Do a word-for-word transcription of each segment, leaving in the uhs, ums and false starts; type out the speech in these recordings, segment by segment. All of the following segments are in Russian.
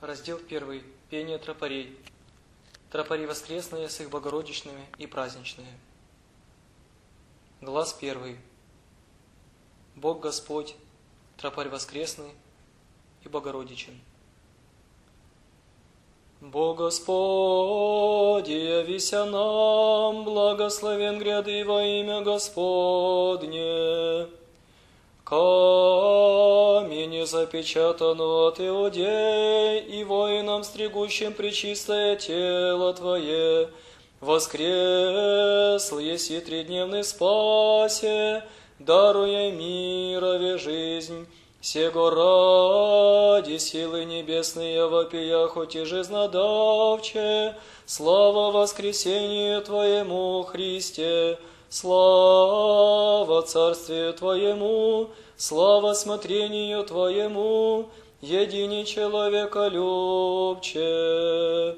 Раздел первый. Пение тропарей. Тропари воскресные с их богородичными и праздничные. Глас первый. Бог Господь, тропарь воскресный и богородичен. Бог Господь, явися нам, благословен гряды во имя Господне. Камень запечатан от Иудей, и воинам, стригущим пречистое тело Твое, воскресл еси тридневный спасе, даруя мирове жизнь. Сего ради силы небесные вопия, хоть и жизнодавче, слава воскресению Твоему, Христе, слава Царствию Твоему, слава смотрению Твоему, едине человеколюбче.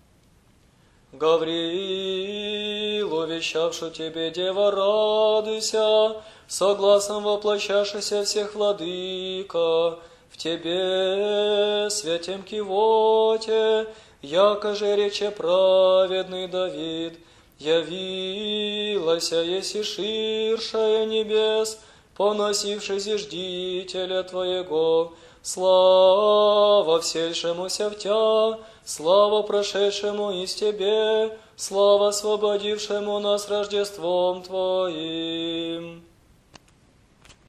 Гавриил, увещавшу Тебе, Дева, радуйся, согласом воплощавшийся всех владыка, в Тебе, святем Кивоте, яко же рече праведный Давид, явилася еси ширшая небес, поносивший зиждителя Твоего, слава всельшемуся в Тя, слава прошедшему из Тебе, слава освободившему нас Рождеством Твоим.